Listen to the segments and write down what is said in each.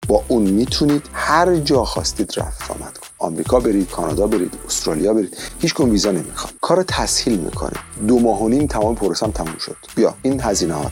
با اون میتونید هر جا خواستید رفت آمد کنید. آمریکا برید، کانادا برید، استرالیا برید، هیچ کدوم ویزا نمیخواد. کارو تسهیل میکنه. 2 ماه و نیم تمام پروسم تموم شد. بیا این هزینه‌هات.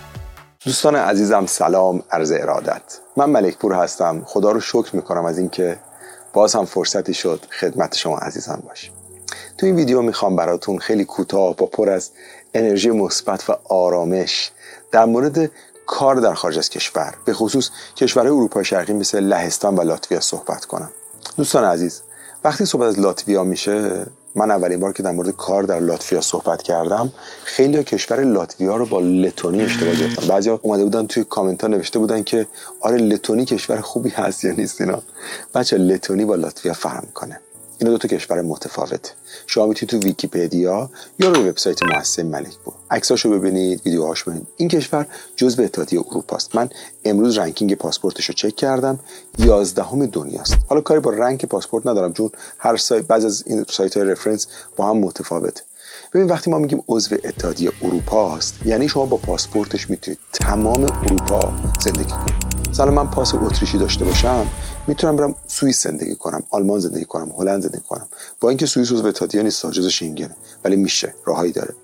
دوستان عزیزم سلام، عرض ارادت. من ملک پور هستم. خدا رو شکر میکنم از اینکه باز هم فرصتی شد خدمت شما عزیزان باشم. تو این ویدیو میخوام براتون خیلی کوتاه با پر از انرژی مثبت و آرامش در مورد کار در خارج از کشور، به خصوص کشورهای اروپای شرقی مثل لهستان و لاتویا صحبت کنم. دوستان عزیز، وقتی صحبت از لاتویا میشه، من اولین بار که در مورد کار در لاتویا صحبت کردم، خیلی کشور لاتویا رو با لتونی اشتباه گرفتن. بعضیا اومده بودن توی کامنت ها نوشته بودن که آره لتونی کشور خوبی هست یا نیست. اینا بچه لتونی با لاتویا فرق میکنه. اینا دو تا کشور متفاوته. شما میتونید تو ویکی‌پدیا یا روی وبسایت مؤسسه ملک پور عکساشو ببینید، ویدیوهاشو ببینید. این کشور جزو اتحادیه اروپا است. من امروز رنکینگ پاسپورتش رو چک کردم، 11ام دنیاست. حالا کاری با رنک پاسپورت ندارم چون هر سایت، بعضی از این سایت‌های رفرنس با هم متفاوته. ببین وقتی ما میگیم عضو اتحادیه اروپا است، یعنی شما با پاسپورتش میتونید تمام اروپا زندگی کنید. مثلا من پاس اتریشی داشته باشم، میتونم برم سوئیس زندگی کنم، آلمان زندگی کنم، هلند زندگی کنم. با اینکه سوئیس عضو اتحادیه نیست، جزو شنگنه، ولی میشه، راهایی داره.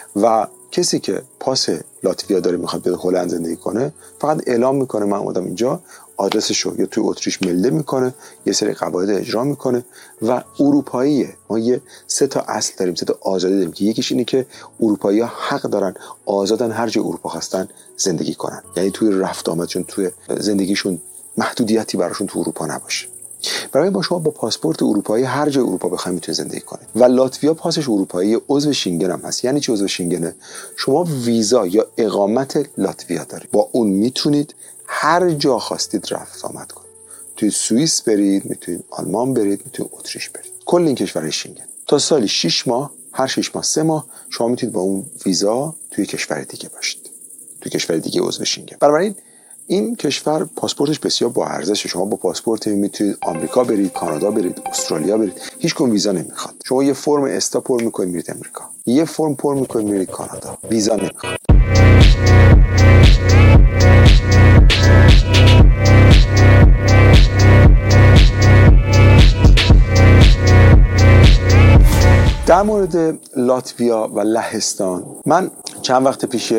و کسی که پاس لاتویا داره میخواد بیاد هلند زندگی کنه، فقط اعلام میکنه من اومدم اینجا، آدرسشو یا توی اتریش ملده میکنه، یه سری قواعد اجرا میکنه و اروپاییه. ما 3 تا اصل داریم، 3 تا آزادی داریم که یکیش اینه که اروپایی‌ها حق دارن آزادن هر جای اروپا خواستن زندگی کنن، یعنی توی رفت آمدشون، توی زندگیشون محدودیتی براشون تو اروپا نباشه. برای با شما با پاسپورت اروپایی هر جای اروپا بخواید میتونید زندگی کنید. و لاتویا پاسش اروپایی، عضو شنگن هم هست. یعنی چی عضو شنگنه؟ شما ویزا یا اقامت لاتویا دارید، با اون میتونید هر جا خواستید رفت آمد کنید. توی سوئیس برید، میتونید آلمان برید، میتونید اتریش برید. کل این کشورهای شنگن تا سالی 6 ماه، هر 6 ماه 3 ماه شما میتونید با اون ویزا توی کشور دیگه باشید، توی کشور دیگه عضو شنگن. بنابراین این کشور پاسپورتش بسیار با ارزشه. شما با پاسپورت میتونید آمریکا برید، کانادا برید، استرالیا برید، هیچ کدوم ویزا نمیخواد. شما یه فرم استا پر میکنید میرید آمریکا، یه فرم پر میکنید میرید کانادا، ویزا نمیخواد. در مورد لاتویا و لهستان، من چند وقت پیش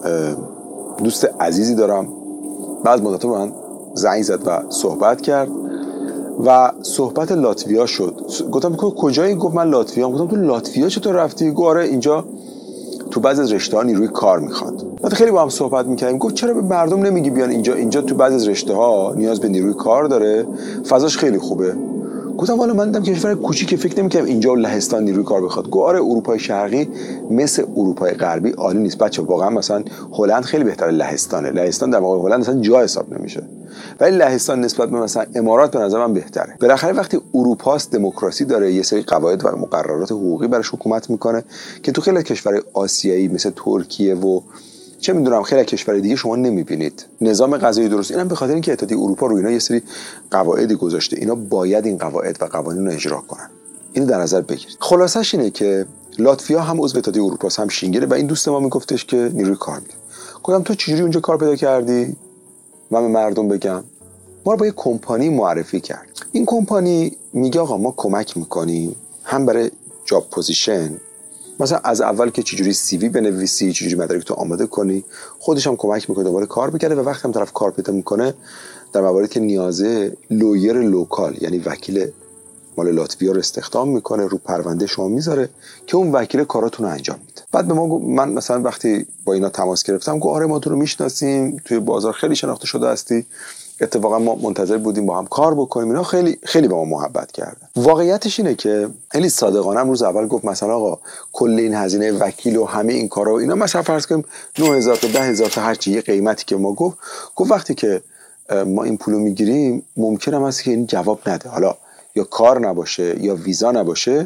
دوست عزیزی دارم، بعد مدت با من زنگ زد و صحبت کرد و صحبت لاتویا شد. گفتم کجایی؟ گفت من لاتویا. گفتم تو لاتویا چطور رفتی؟ گفت آره اینجا تو بعضی از رشته‌ها نیروی کار میخواد. بعد خیلی با هم صحبت میکردیم. گفت چرا به مردم نمیگی بیان اینجا تو بعضی از رشته‌ها نیاز به نیروی کار داره، فضاش خیلی خوبه. گفتم والا من دیدم کشور کوچیک، فکر نمی‌کردم اینجا لهستان نیروی کار بخواد. گفت آره اروپای شرقی مثل اروپای غربی عالی نیست بچه. واقعا مثلا هلند خیلی بهتره لهستانه. لهستان در مقابل هلند مثلا جا حساب نمیشه، ولی لهستان نسبت به مثلا امارات به نظر من بهتره. بالاخره وقتی اروپاست دموکراسی داره، یه سری قواعد و مقررات حقوقی براش حکومت میکنه که تو خیلی کشورهای آسیایی مثل ترکیه و چه میدونم خیلی کشور دیگه شما نمیبینید. نظام قضایی درست. اینم به خاطر اینکه اتحادیه اروپا رو اینا یه سری قواعدی گذاشته. اینا باید این قواعد و قوانین رو اجرا کنن. اینو در نظر بگیرید. خلاصش اینه که لاتویا هم عضو اتحادیه اروپا است، هم شنگنه و این دوست ما میگفتش که نیروی کار میده. گفتم تو چجوری اونجا کار پیدا کردی؟ من به مردم بگم ما رو با یه کمپانی معرفی کرد. این کمپانی میگه آقا ما کمک میکنیم هم برای جاب پوزیشن، مثلا از اول که چجوری سی وی بنویسی، چجوری مدارک تو آماده کنی، خودش هم کمک میکنه دوباره کار بگیره و وقتی هم طرف کار پیدا میکنه در مواردی که نیازه لویر لوکال یعنی وکیل مال لاتویا رو استخدام میکنه، رو پرونده شما میذاره که اون وکیل کاراتون رو انجام میده. بعد به ما من مثلا وقتی با اینا تماس گرفتم گفت آره ما تو رو میشناسیم، توی بازار خیلی شناخته شده هستی، اتفاقا ما منتظر بودیم با هم کار بکنیم. اینا خیلی خیلی با ما محبت کردن. واقعیتش اینه که خیلی صادقانه روز اول گفت مثلا آقا کل این هزینه وکیل و همه این کارا و اینا مثلا فرض کنیم 9000 تا 10000 تا هر چی، یه قیمتی که ما گفت وقتی که ما این پولو میگیریم ممکنه هم هست که این جواب نده، حالا یا کار نباشه یا ویزا نباشه،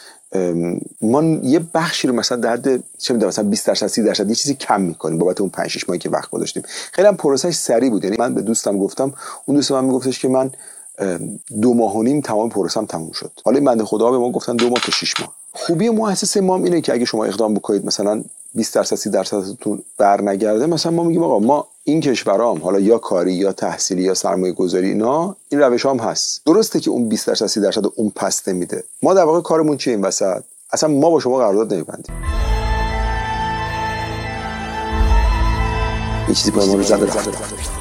ما یه بخشی رو مثلا در حد چه میدونم مثلا 20% 30% یه چیزی کم میکنیم بابت اون 5-6 ماهی که وقت گذاشتیم. خیلی هم پروسش سریع بود. یعنی من به دوستم گفتم، اون دوست من میگفتش که من 2 ماه و نیم تمام پروسم تموم شد. حالا این بنده خدا به ما گفتن 2 ماه تا 6 ماه. خوبی مؤسسه ما اینه که اگه شما اقدام بکنید مثلا 20% 30%تون برنگرده، مثلا ما میگیم آقا ما این کشورام حالا یا کاری یا تحصیلی یا سرمایه گذاری اینا این روش هم هست. درسته که اون 20% 30% اون پس نمیده. ما در واقع کارمون چیه این وسط؟ اصلا ما با شما قرارداد نمیبندیم. این چیزی با ما رو زده رفته.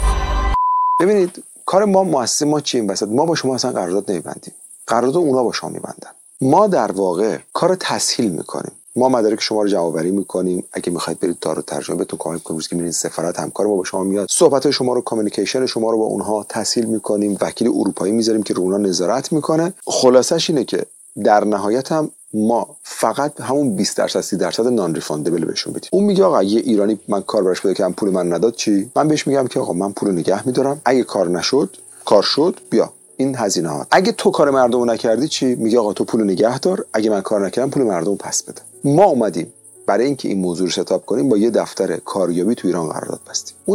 ببینید کار ما مؤسسه ما چیه این وسط؟ ما با شما اصلا قرارداد نمیبندیم. قرارداد اونا با شما میبندن. ما در واقع کار تسهیل میکنیم. ما مدارک شما رو جمع‌آوری میکنیم. اگه میخواید برید دار و ترجمه بهتون کمک کنیم، روزی که میرین سفارت همکار ما با شما میاد، صحبت شما رو، کامیونیکیشن شما رو با اونها تسهیل میکنیم. وکیل اروپایی میذاریم که رو اونها نظارت میکنه. خلاصش اینه که در نهایت هم ما فقط همون 20% 30% نان ریفاندبل بهشون بدیم. اون میگه آقا یه ایرانی من کار براش پیدا کردم پول من نداد چی؟ من بهش میگم که آقا من پول نگه میدارم، اگه کار نشد، کار شد، بیا این هزینه‌ها. اگه تو کار مردمو نکردی چی؟ میگه آقا تو پول نگه دار، اگه من کار نکردم پول مردمو پس بده. ما اومدیم برای اینکه این موضوع رو ستاپ کنیم با یه دفتر کاریابی تو ایران قرارداد بستیم. اون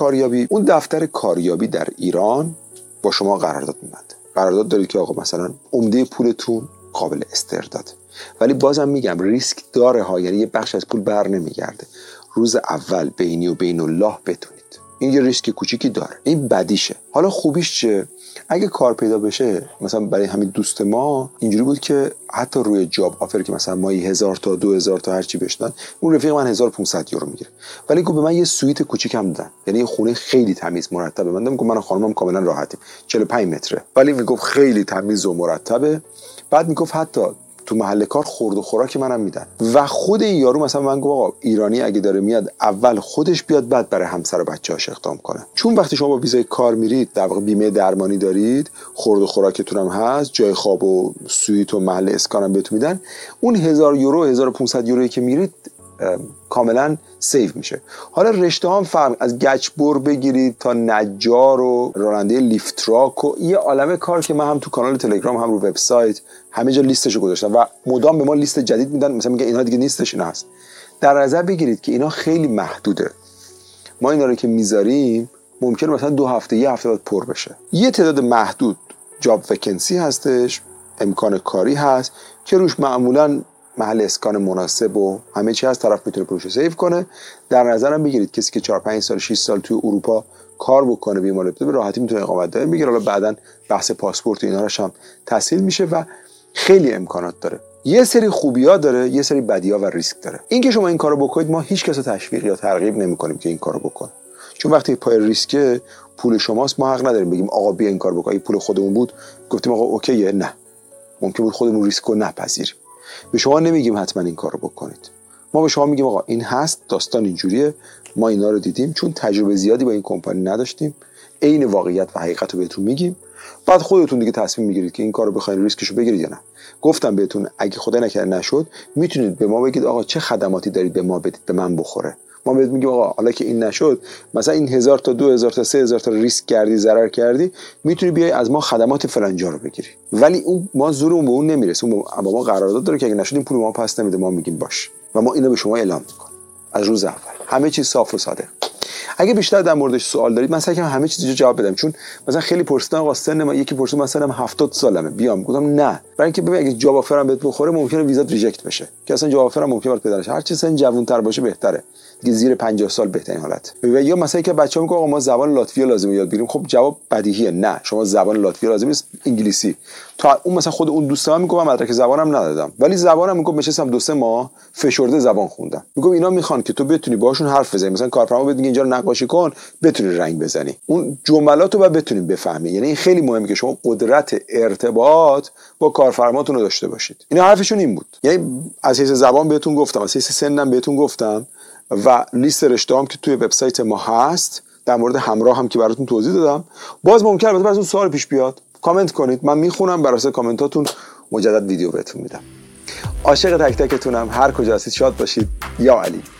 دفتر کاریابی در ایران با شما قرارداد می‌بنده. قرارداد دارید که آقا مثلا عمده پولتون قابل استرداد، ولی بازم میگم ریسک داره ها، یعنی یه بخش از پول بر نمیگرده. روز اول بینی و بین الله بتونید، این یه ریسک کوچیکی داره. این بدیشه. حالا خوبیش چه؟ اگه کار پیدا بشه، مثلا برای همین دوست ما اینجوری بود که حتی روی جاب آفر که مثلا مایی 1000 تا 2000 تا هر چی بشنن، اون رفیق من 1500 یورو میگیره، ولی گفت به من یه سویت کوچیکم دادن، یعنی یه خونه خیلی تمیز مرتبه. من گفتم من و خانمم کاملا راحتیم، 45 متره، ولی میگفت خیلی تمیز و مرتبه. بعد میگفت حتی تو محل کار خورد و خوراک منم میدن. و خود این یارو مثلا من گفت آقا ایرانی اگه داره میاد اول خودش بیاد بعد برای همسر و بچه‌هاش اقدام کنه، چون وقتی شما با ویزای کار میرید در واقع بیمه درمانی دارید، خورد و خوراکتون هم هست، جای خواب و سویت و محل اسکان هم بهتون میدن. اون 1000 یورو 1500 یورویی که میرید کاملا سیو میشه. حالا رشته هم فرق، از گچبر بگیرید تا نجار و راننده لیفت تراک و یه عالمه کار که من هم تو کانال تلگرام هم رو وبسایت همه جا لیستشو گذاشتم و مدام به ما لیست جدید میدن، مثلا میگه اینا دیگه نیستش، اینا هست. در نظر بگیرید که اینا خیلی محدوده. ما اینا رو که میذاریم ممکنه مثلا 2 هفته یه هفته بعد پر بشه. یه تعداد محدود جاب وکنسی هستش، امکان کاری هست که روش معمولاً محل اسکان مناسب و همه چی از طرف میتونه پولشو سیو کنه. در نظرم بگیرید کسی که 4 5 سال 6 سال توی اروپا کار بکنه بیمار به راحتی میتونه اقامت دائم بگیره. حالا بعدن بحث پاسپورت و ایناش هم تسهیل میشه و خیلی امکانات داره. یه سری خوبی‌ها داره، یه سری بدی‌ها و ریسک داره. این که شما این کارو بکنید ما هیچ کس رو تشویق یا ترغیب نمی‌کنیم که این کارو بکنه، چون وقتی پای ریسک پول شماست ما حق نداریم بگیم آقا بیا این کار بکن. این پول خودمون بود گفتیم آقا اوکیه، نه ممکن بود خودمون ریسک رو نپذیریم. به شما نمیگیم حتما این کارو بکنید، ما به شما میگیم آقا این هست، داستان اینجوریه، ما اینا رو دیدیم، چون تجربه زیادی با این کمپانی نداشتیم، عین واقعیت و حقیقت رو بهتون میگیم، بعد خودتون دیگه تصمیم میگیرید که این کارو بخواید ریسکشو بگیرید یا نه. گفتم بهتون اگه خدای نکرده نشد میتونید به ما بگید آقا چه خدماتی دارید به ما بدید به من بخوره. ما بهت میگیم آقا حالا که این نشد، مثلا این 1000 تا 2000 تا 3000 تا ریسک کردی، ضرر کردی، میتونی بیای از ما خدمات فلانجا رو بگیری. ولی اون ما زورمون به اون نمیرسه، اون با ما قرارداد داره که اگه نشد این پول ما پس نمیده. ما میگیم باش و ما اینو به شما اعلام میکنیم از روز اول. همه چیز صاف و صادق. اگه بیشتر در موردش سوال دارید من سعی کنم همه چیزو جواب بدم، چون مثلا خیلی پرسیدن آقا سن ما، یکی پرسید مثلا 70 سالمه بیام، گفتم نه، برای اینکه ببین اگه جواب آفرم بهت بخوره ممکنه ویزات ریجکت بشه، که اصلا جواب آفرم ممکنه پیدا نشه. هر چه سن جوان‌تر باشه بهتره دیگه، زیر 50 سال بهترین حالت. یا مثلا که بچه‌ها میگن آقا ما زبان لاتوی لازمه یاد بگیریم، خب جواب بدیهیه، نه شما زبان لاتوی لازم نیست، انگلیسی. تا اون مثلا خود اون دوستام میگم من مدرک زبانم ندادم ولی زبانم میگم نشستم 2-3 ماه فشرده زبان خوندم. میگم اینا میخوان که تو بتونی باهاشون حرف بزنی، مثلا کارفرما بهت میگه اینجا رو نقاشی کن بتونی رنگ بزنی، اون جملاتو باید بتونیم بفهمی. یعنی این خیلی مهمه که شما قدرت ارتباط با کارفرماتون رو داشته باشید. اینا حرفشون این بود. یعنی از حیث زبان بهتون گفتم، از حیث سنم بهتون گفتم و لیست رشته‌ام که توی وبسایت ما هست، در مورد همراه هم که براتون توضیح دادم. باز ممکنه البته براتون سوال پیش بیاد، کامنت کنید، من میخونم، بر اساس کامنتاتون مجدد ویدیو بهتون میدم. عاشق تک تکتونم، هر کجا هستید شاد باشید. یا علی.